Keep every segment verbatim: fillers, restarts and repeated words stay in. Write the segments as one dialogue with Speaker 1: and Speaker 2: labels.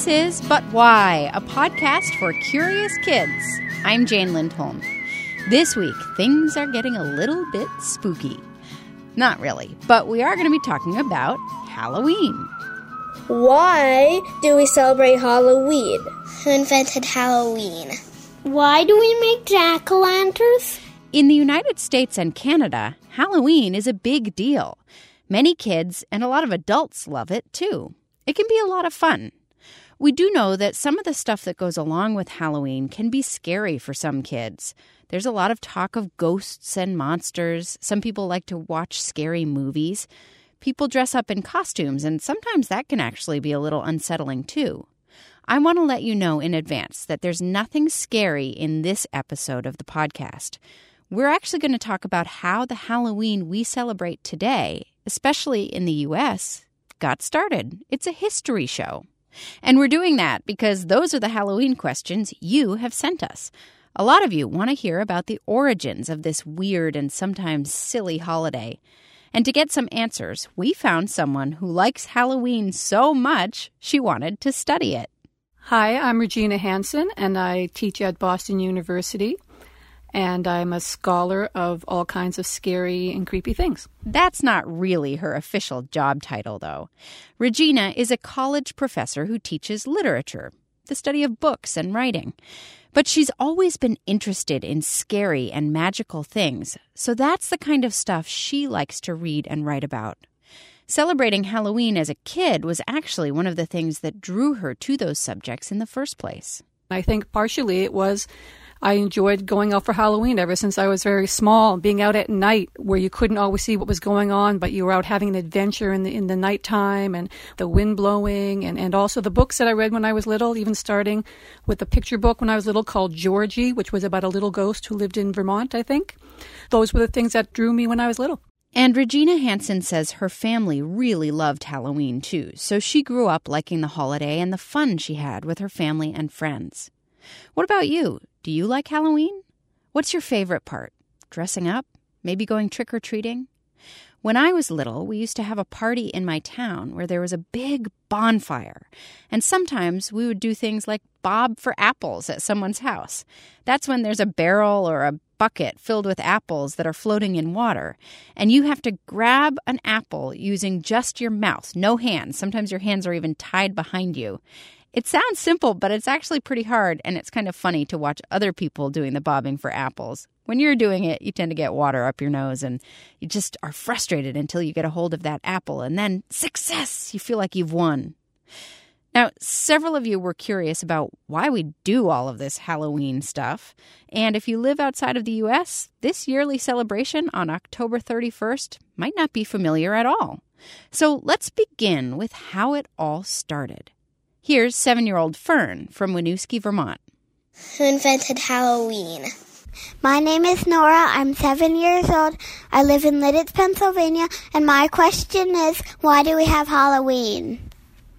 Speaker 1: This is But Why, a podcast for curious kids. I'm Jane Lindholm. This week, things are getting a little bit spooky. Not really, but we are going to be talking about Halloween.
Speaker 2: Why do we celebrate Halloween?
Speaker 3: Who invented Halloween?
Speaker 4: Why do we make jack-o'-lanterns?
Speaker 1: In the United States and Canada, Halloween is a big deal. Many kids and a lot of adults love it, too. It can be a lot of fun. We do know that some of the stuff that goes along with Halloween can be scary for some kids. There's a lot of talk of ghosts and monsters. Some people like to watch scary movies. People dress up in costumes, and sometimes that can actually be a little unsettling, too. I want to let you know in advance that there's nothing scary in this episode of the podcast. We're actually going to talk about how the Halloween we celebrate today, especially in the U S, got started. It's a history show. And we're doing that because those are the Halloween questions you have sent us. A lot of you want to hear about the origins of this weird and sometimes silly holiday. And to get some answers, we found someone who likes Halloween so much she wanted to study it.
Speaker 5: Hi, I'm Regina Hansen, and I teach at Boston University. And I'm a scholar of all kinds of scary and creepy things.
Speaker 1: That's not really her official job title, though. Regina is a college professor who teaches literature, the study of books and writing. But she's always been interested in scary and magical things, so that's the kind of stuff she likes to read and write about. Celebrating Halloween as a kid was actually one of the things that drew her to those subjects in the first place.
Speaker 5: I think partially it was I enjoyed going out for Halloween ever since I was very small, being out at night where you couldn't always see what was going on, but you were out having an adventure in the in the nighttime and the wind blowing, and, and also the books that I read when I was little, even starting with a picture book when I was little called Georgie, which was about a little ghost who lived in Vermont, I think. Those were the things that drew me when I was little.
Speaker 1: And Regina Hansen says her family really loved Halloween, too, so she grew up liking the holiday and the fun she had with her family and friends. What about you? Do you like Halloween? What's your favorite part? Dressing up? Maybe going trick-or-treating? When I was little, we used to have a party in my town where there was a big bonfire. And sometimes we would do things like bob for apples at someone's house. That's when there's a barrel or a bucket filled with apples that are floating in water. And you have to grab an apple using just your mouth, no hands. Sometimes your hands are even tied behind you. It sounds simple, but it's actually pretty hard, and it's kind of funny to watch other people doing the bobbing for apples. When you're doing it, you tend to get water up your nose, and you just are frustrated until you get a hold of that apple, and then success! You feel like you've won. Now, several of you were curious about why we do all of this Halloween stuff, and if you live outside of the U S, this yearly celebration on October thirty-first might not be familiar at all. So let's begin with how it all started. Here's seven-year-old Fern from Winooski, Vermont.
Speaker 3: Who invented Halloween?
Speaker 4: My name is Nora. I'm seven years old. I live in Lidditz, Pennsylvania. And my question is, why do we have Halloween?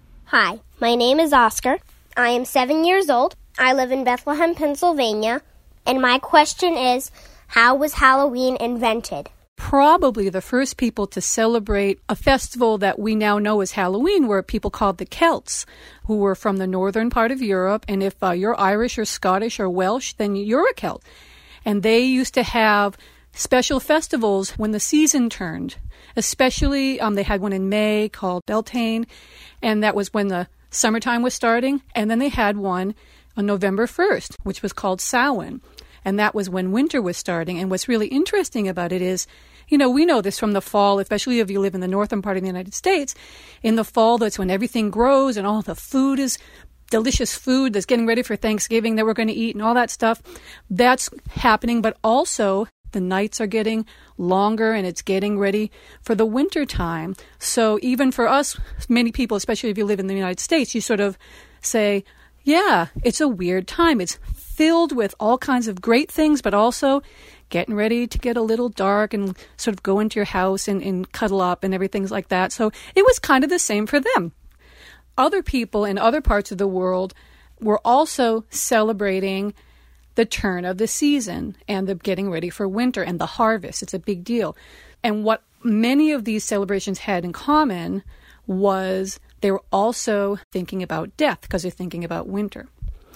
Speaker 6: Hi, my name is Oscar. I am seven years old. I live in Bethlehem, Pennsylvania. And my question is, how was Halloween invented?
Speaker 5: Probably the first people to celebrate a festival that we now know as Halloween were people called the Celts, who were from the northern part of Europe. And if uh, you're Irish or Scottish or Welsh, then you're a Celt. And they used to have special festivals when the season turned. Especially, um, they had one in May called Beltane, and that was when the summertime was starting. And then they had one on November first, which was called Samhain. And that was when winter was starting. And what's really interesting about it is, you know, we know this from the fall, especially if you live in the northern part of the United States. In the fall, that's when everything grows and all the food is delicious food that's getting ready for Thanksgiving that we're going to eat and all that stuff. That's happening. But also, the nights are getting longer and it's getting ready for the winter time. So even for us, many people, especially if you live in the United States, you sort of say, yeah, it's a weird time. It's filled with all kinds of great things, but also getting ready to get a little dark and sort of go into your house and, and cuddle up and everything like that. So it was kind of the same for them. Other people in other parts of the world were also celebrating the turn of the season and the getting ready for winter and the harvest. It's a big deal. And what many of these celebrations had in common was they were also thinking about death because they're thinking about winter.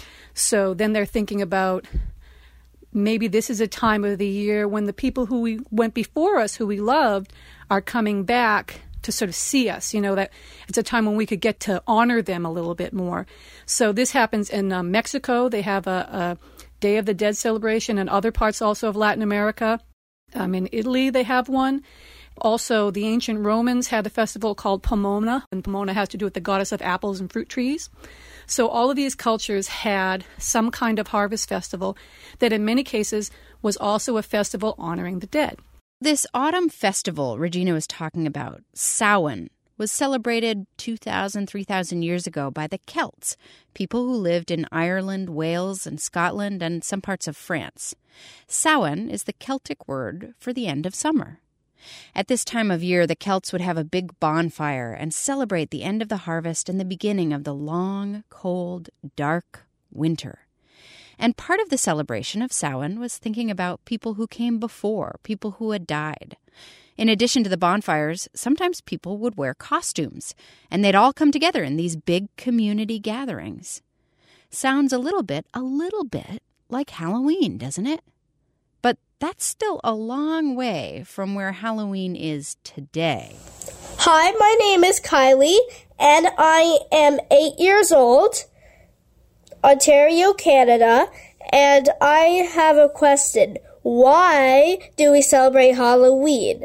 Speaker 5: So then they're thinking about maybe this is a time of the year when the people who we went before us, who we loved, are coming back to sort of see us. You know, that it's a time when we could get to honor them a little bit more. So this happens in uh, Mexico. They have a, a Day of the Dead celebration, and other parts also of Latin America. Um, in Italy, they have one. Also, the ancient Romans had a festival called Pomona, and Pomona has to do with the goddess of apples and fruit trees. So all of these cultures had some kind of harvest festival that in many cases was also a festival honoring the dead.
Speaker 1: This autumn festival Regina was talking about, Samhain, was celebrated two thousand, three thousand years ago by the Celts, people who lived in Ireland, Wales, and Scotland, and some parts of France. Samhain is the Celtic word for the end of summer. At this time of year, the Celts would have a big bonfire and celebrate the end of the harvest and the beginning of the long, cold, dark winter. And part of the celebration of Samhain was thinking about people who came before, people who had died. In addition to the bonfires, sometimes people would wear costumes, and they'd all come together in these big community gatherings. Sounds a little bit, a little bit like Halloween, doesn't it? But that's still a long way from where Halloween is today.
Speaker 2: Hi, my name is Kylie, and I am eight years old, Ontario, Canada, and I have a question. Why do we celebrate Halloween?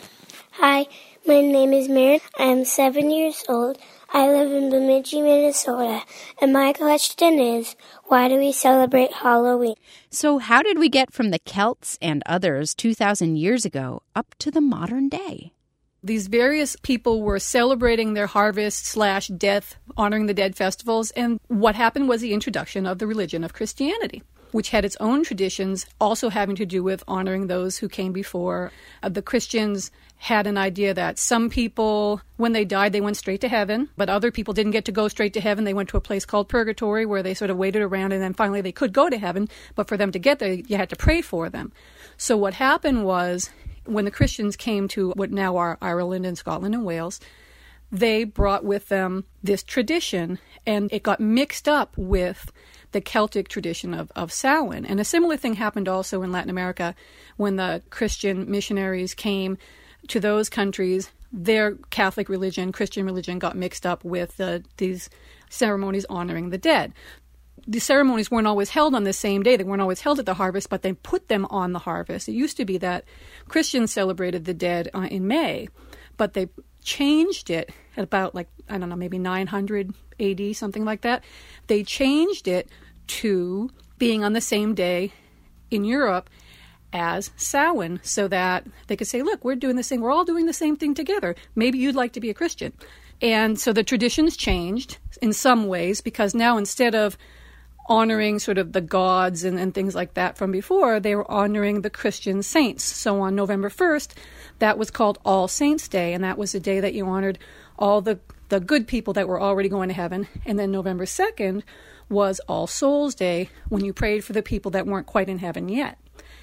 Speaker 3: Hi, my name is Maren. I am seven years old. I live in Bemidji, Minnesota, and my question is, why do we celebrate Halloween?
Speaker 1: So how did we get from the Celts and others two thousand years ago up to the modern day?
Speaker 5: These various people were celebrating their harvest slash death, honoring the dead festivals, and what happened was the introduction of the religion of Christianity, which had its own traditions, also having to do with honoring those who came before. Uh, the Christians had an idea that some people, when they died, they went straight to heaven, but other people didn't get to go straight to heaven. They went to a place called purgatory where they sort of waited around, and then finally they could go to heaven, but for them to get there, you had to pray for them. So what happened was, when the Christians came to what now are Ireland and Scotland and Wales, they brought with them this tradition, and it got mixed up with the Celtic tradition of, of Samhain. And a similar thing happened also in Latin America when the Christian missionaries came to those countries. Their Catholic religion, Christian religion, got mixed up with uh, these ceremonies honoring the dead. The ceremonies weren't always held on the same day. They weren't always held at the harvest, but they put them on the harvest. It used to be that Christians celebrated the dead uh, in May, but they changed it at about, like, I don't know, maybe nine hundred A D, something like that. They changed it to being on the same day in Europe as Samhain, so that they could say, look, we're doing this thing. We're all doing the same thing together. Maybe you'd like to be a Christian. And so the traditions changed in some ways, because now instead of honoring sort of the gods and, and things like that from before, they were honoring the Christian saints. So on November first, that was called All Saints' Day, and that was the day that you honored all the, the good people that were already going to heaven. And then November second was All Souls' Day, when you prayed for the people that weren't quite in heaven yet.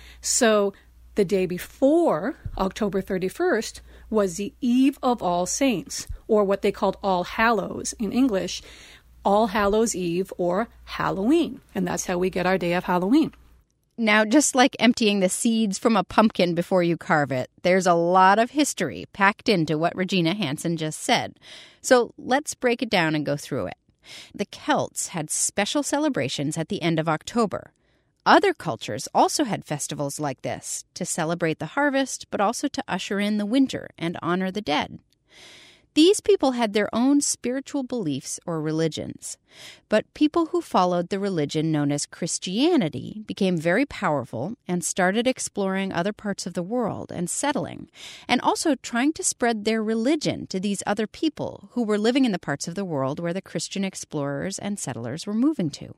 Speaker 5: So the day before, October thirty-first, was the Eve of All Saints, or what they called All Hallows in English, All Hallows Eve, or Halloween. And that's how we get our day of Halloween.
Speaker 1: Now, just like emptying the seeds from a pumpkin before you carve it, there's a lot of history packed into what Regina Hanson just said. So let's break it down and go through it. The Celts had special celebrations at the end of October. Other cultures also had festivals like this to celebrate the harvest, but also to usher in the winter and honor the dead. These people had their own spiritual beliefs or religions, but people who followed the religion known as Christianity became very powerful and started exploring other parts of the world and settling, and also trying to spread their religion to these other people who were living in the parts of the world where the Christian explorers and settlers were moving to.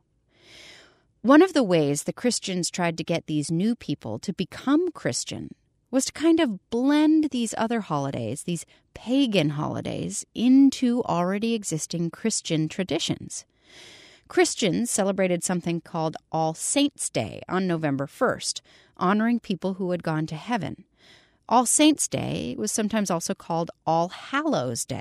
Speaker 1: One of the ways the Christians tried to get these new people to become Christian was to kind of blend these other holidays, these pagan holidays, into already existing Christian traditions. Christians celebrated something called All Saints' Day on November first, honoring people who had gone to heaven. All Saints' Day was sometimes also called All Hallows' Day,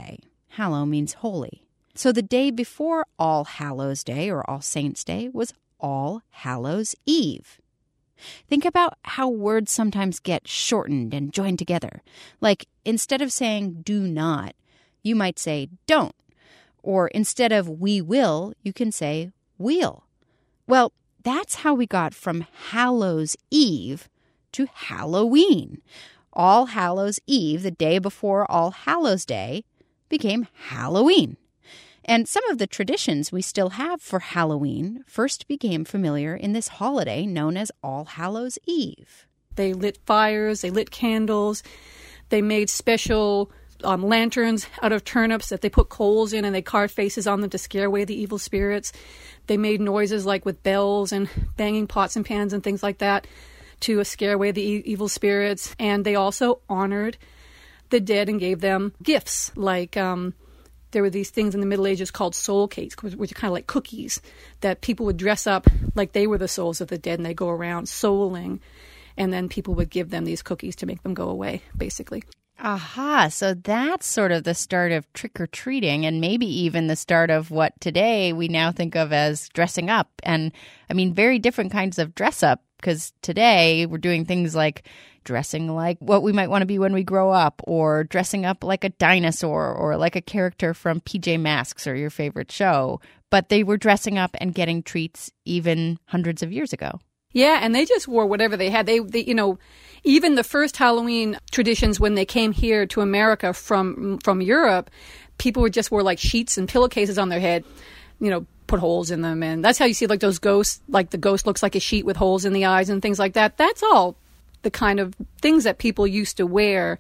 Speaker 1: Hallow means holy. So the day before All Hallows Day or All Saints Day was All Hallows Eve. Think about how words sometimes get shortened and joined together. Like, instead of saying do not, you might say don't. Or instead of we will, you can say we'll. Well, that's how we got from Hallows Eve to Halloween. All Hallows Eve, the day before All Hallows Day, became Halloween. And some of the traditions we still have for Halloween first became familiar in this holiday known as All Hallows Eve.
Speaker 5: They lit fires, they lit candles, they made special um, lanterns out of turnips that they put coals in, and they carved faces on them to scare away the evil spirits. They made noises like with bells and banging pots and pans and things like that to scare away the e- evil spirits. And they also honored the dead and gave them gifts. Like um, there were these things in the Middle Ages called soul cakes, which are kind of like cookies that people would dress up like they were the souls of the dead, and they go around souling. And then people would give them these cookies to make them go away, basically.
Speaker 1: Aha, so that's sort of the start of trick-or-treating, and maybe even the start of what today we now think of as dressing up. And, I mean, very different kinds of dress up, because today we're doing things like dressing like what we might want to be when we grow up, or dressing up like a dinosaur, or like a character from P J Masks or your favorite show. But they were dressing up and getting treats even hundreds of years ago.
Speaker 5: Yeah, and they just wore whatever they had. They, they, you know, even the first Halloween traditions when they came here to America from from Europe, people would just wore like sheets and pillowcases on their head, you know, put holes in them. And that's how you see like those ghosts, like the ghost looks like a sheet with holes in the eyes and things like that. That's all the kind of things that people used to wear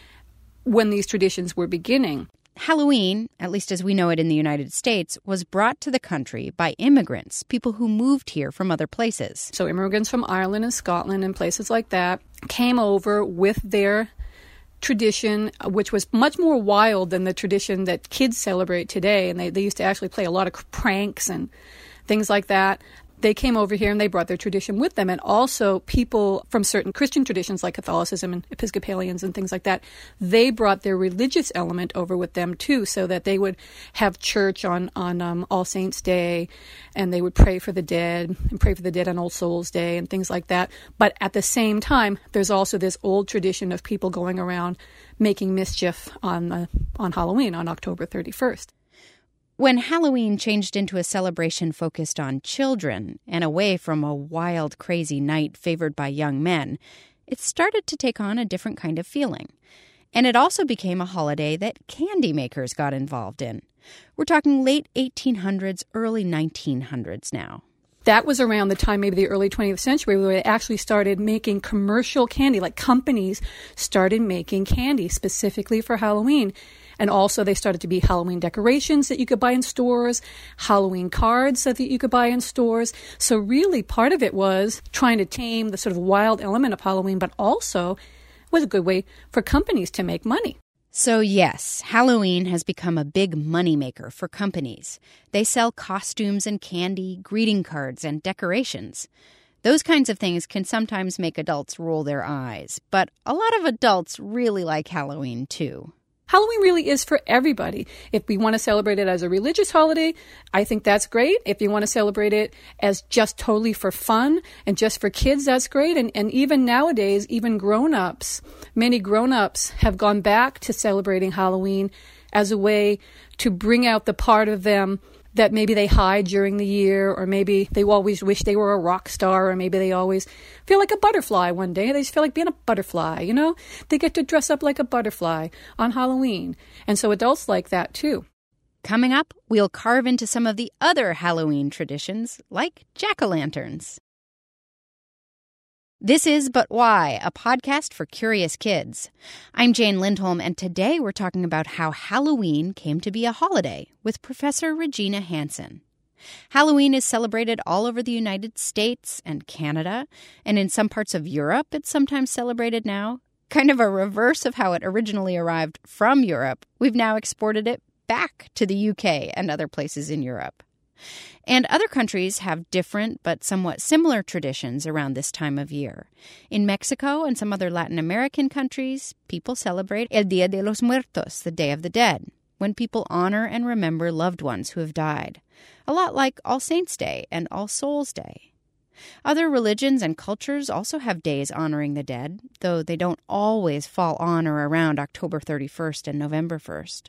Speaker 5: when these traditions were beginning.
Speaker 1: Halloween, at least as we know it in the United States, was brought to the country by immigrants, people who moved here from other places.
Speaker 5: So immigrants from Ireland and Scotland and places like that came over with their tradition, which was much more wild than the tradition that kids celebrate today. And they, they used to actually play a lot of pranks and things like that. They came over here and they brought their tradition with them. And also people from certain Christian traditions like Catholicism and Episcopalians and things like that, they brought their religious element over with them too, so that they would have church on, on um, All Saints Day, and they would pray for the dead and pray for the dead on All Souls Day and things like that. But at the same time, there's also this old tradition of people going around making mischief on uh, on Halloween, on October thirty-first.
Speaker 1: When Halloween changed into a celebration focused on children and away from a wild, crazy night favored by young men, it started to take on a different kind of feeling. And it also became a holiday that candy makers got involved in. We're talking late eighteen hundreds, early nineteen hundreds now.
Speaker 5: That was around the time, maybe the early twentieth century, where they actually started making commercial candy, like companies started making candy specifically for Halloween. And also they started to be Halloween decorations that you could buy in stores, Halloween cards that you could buy in stores. So really part of it was trying to tame the sort of wild element of Halloween, but also was a good way for companies to make money.
Speaker 1: So yes, Halloween has become a big moneymaker for companies. They sell costumes and candy, greeting cards, and decorations. Those kinds of things can sometimes make adults roll their eyes, but a lot of adults really like Halloween too.
Speaker 5: Halloween really is for everybody. If we want to celebrate it as a religious holiday, I think that's great. If you want to celebrate it as just totally for fun and just for kids, that's great. And, and even nowadays, even grown-ups, many grown-ups have gone back to celebrating Halloween as a way to bring out the part of them that maybe they hide during the year, or maybe they always wish they were a rock star, or maybe they always feel like a butterfly one day. They just feel like being a butterfly, you know? They get to dress up like a butterfly on Halloween. And so adults like that too.
Speaker 1: Coming up, we'll carve into some of the other Halloween traditions, like jack-o'-lanterns. This is But Why, a podcast for curious kids. I'm Jane Lindholm, and today we're talking about how Halloween came to be a holiday with Professor Regina Hansen. Halloween is celebrated all over the United States and Canada, and in some parts of Europe it's sometimes celebrated now. Kind of a reverse of how it originally arrived from Europe, we've now exported it back to the U K and other places in Europe. And other countries have different but somewhat similar traditions around this time of year. In Mexico and some other Latin American countries, people celebrate El Día de los Muertos, the Day of the Dead. when people honor and remember loved ones who have died, a lot like All Saints' Day and All Souls' Day. Other religions and cultures also have days honoring the dead, though they don't always fall on or around October thirty-first and November first.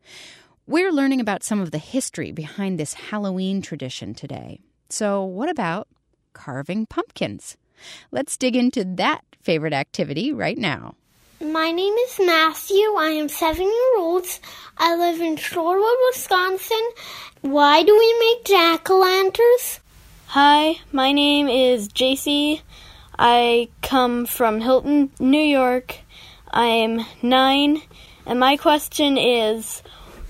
Speaker 1: We're learning about some of the history behind this Halloween tradition today. So what about carving pumpkins? Let's dig into that favorite activity right now.
Speaker 3: My name is Matthew. I am seven years old. I live in Shorewood, Wisconsin. Why do we make jack-o'-lanterns?
Speaker 7: Hi, my name is J C. I come from Hilton, New York. I am nine, and my question is,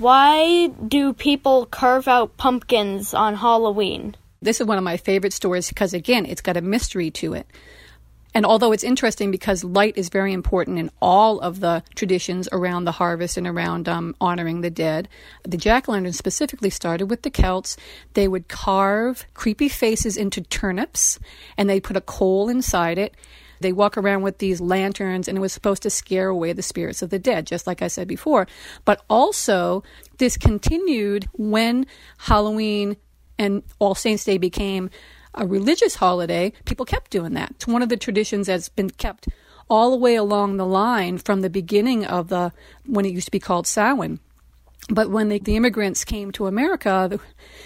Speaker 7: why do people carve out pumpkins on Halloween?
Speaker 5: This is one of my favorite stories because, again, it's got a mystery to it. And although it's interesting because light is very important in all of the traditions around the harvest and around um, honoring the dead, the jack-o'-lantern specifically started with the Celts. They would carve creepy faces into turnips, and they put a coal inside it. They walk around with these lanterns, and it was supposed to scare away the spirits of the dead, just like I said before. But also, this continued when Halloween and All Saints' Day became a religious holiday. People kept doing that. It's one of the traditions that's been kept all the way along the line from the beginning of the, when it used to be called Samhain. But when the, the immigrants came to America, the,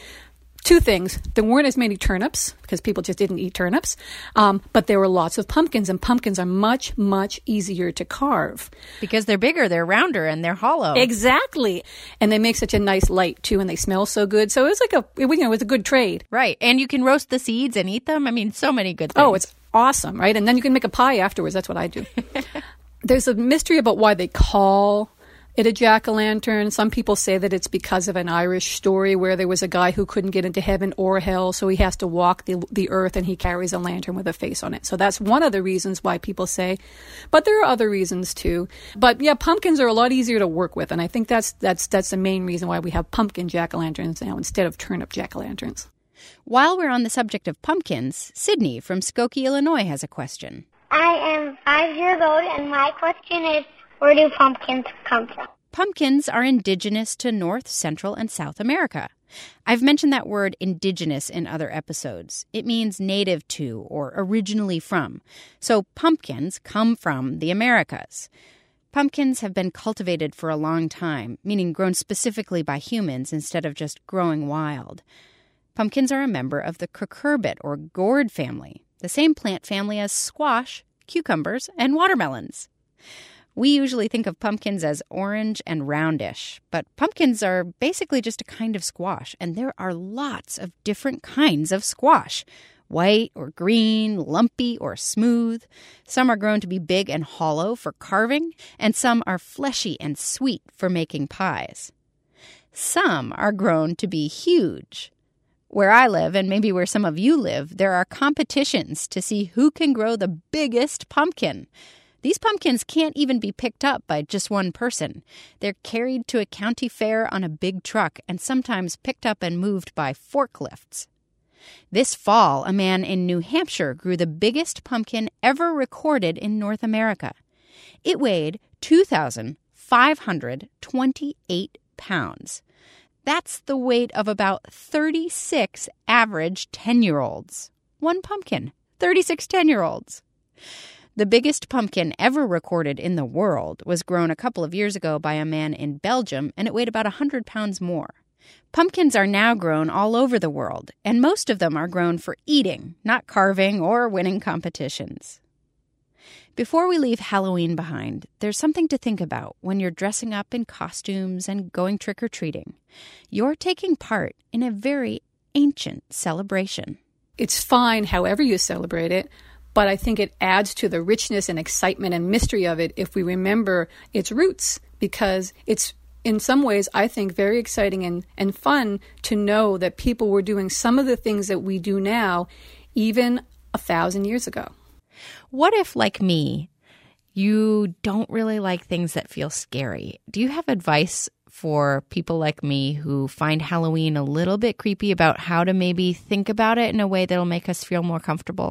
Speaker 5: two things. There weren't as many turnips because people just didn't eat turnips, um, but there were lots of pumpkins, and pumpkins are much, much easier to carve.
Speaker 1: Because they're bigger, they're rounder, and they're hollow.
Speaker 5: Exactly. And they make such a nice light, too, and they smell so good. So it was like a, it, you know, it was a good trade.
Speaker 1: Right. And you can roast the seeds and eat them. I mean, so many good things.
Speaker 5: Oh, it's awesome, right? And then you can make a pie afterwards. That's what I do. There's a mystery about why they call it a jack-o'-lantern. Some people say that it's because of an Irish story where there was a guy who couldn't get into heaven or hell, so he has to walk the, the earth and he carries a lantern with a face on it. So that's one of the reasons why people say. But there are other reasons too. But yeah, pumpkins are a lot easier to work with, and I think that's that's that's the main reason why we have pumpkin jack-o'-lanterns now instead of turnip jack-o'-lanterns.
Speaker 1: While we're on the subject of pumpkins, Sydney from Skokie, Illinois has a question.
Speaker 8: I am five years old, and my question is, where do pumpkins come from?
Speaker 1: Pumpkins are indigenous to North, Central, and South America. I've mentioned that word indigenous in other episodes. It means native to or originally from. So pumpkins come from the Americas. Pumpkins have been cultivated for a long time, meaning grown specifically by humans instead of just growing wild. Pumpkins are a member of the cucurbit or gourd family, the same plant family as squash, cucumbers, and watermelons. We usually think of pumpkins as orange and roundish, but pumpkins are basically just a kind of squash, and there are lots of different kinds of squash. White or green, lumpy or smooth. Some are grown to be big and hollow for carving, and some are fleshy and sweet for making pies. Some are grown to be huge. Where I live, and maybe where some of you live, there are competitions to see who can grow the biggest pumpkin. These pumpkins can't even be picked up by just one person. They're carried to a county fair on a big truck and sometimes picked up and moved by forklifts. This fall, a man in New Hampshire grew the biggest pumpkin ever recorded in North America. It weighed two thousand five hundred twenty-eight pounds. That's the weight of about thirty-six average ten-year-olds. One pumpkin, thirty-six ten-year-olds. The biggest pumpkin ever recorded in the world was grown a couple of years ago by a man in Belgium, and it weighed about one hundred pounds more. Pumpkins are now grown all over the world, and most of them are grown for eating, not carving or winning competitions. Before we leave Halloween behind, there's something to think about when you're dressing up in costumes and going trick-or-treating. You're taking part in a very ancient celebration.
Speaker 5: It's fine however you celebrate it, but I think it adds to the richness and excitement and mystery of it if we remember its roots, because it's, in some ways, I think, very exciting and, and fun to know that people were doing some of the things that we do now even a thousand years ago.
Speaker 1: What if, like me, you don't really like things that feel scary? Do you have advice for people like me who find Halloween a little bit creepy about how to maybe think about it in a way that'll make us feel more comfortable?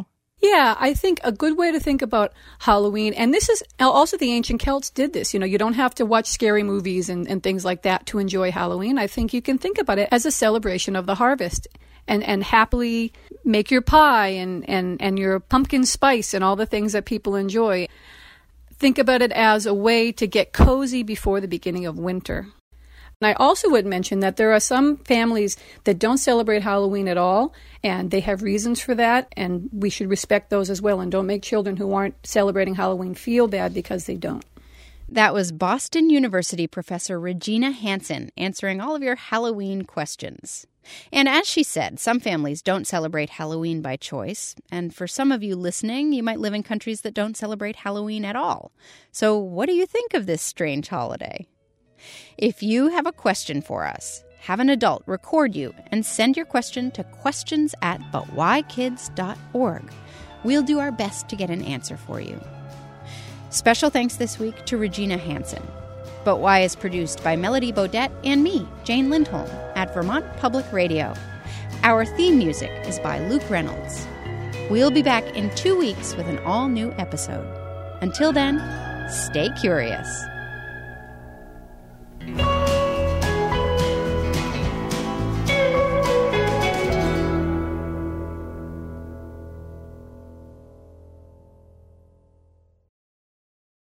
Speaker 5: Yeah, I think a good way to think about Halloween, and this is also the ancient Celts did this. You know, you don't have to watch scary movies and, and things like that to enjoy Halloween. I think you can think about it as a celebration of the harvest and, and happily make your pie and, and, and your pumpkin spice and all the things that people enjoy. Think about it as a way to get cozy before the beginning of winter. And I also would mention that there are some families that don't celebrate Halloween at all, and they have reasons for that, and we should respect those as well, and don't make children who aren't celebrating Halloween feel bad because they don't.
Speaker 1: That was Boston University professor Regina Hansen answering all of your Halloween questions. And as she said, some families don't celebrate Halloween by choice, and for some of you listening, you might live in countries that don't celebrate Halloween at all. So what do you think of this strange holiday? If you have a question for us, have an adult record you and send your question to questions at but why kids dot org. We'll do our best to get an answer for you. Special thanks this week to Regina Hansen. But Why is produced by Melody Bodette and me, Jane Lindholm, at Vermont Public Radio. Our theme music is by Luke Reynolds. We'll be back in two weeks with an all-new episode. Until then, stay curious.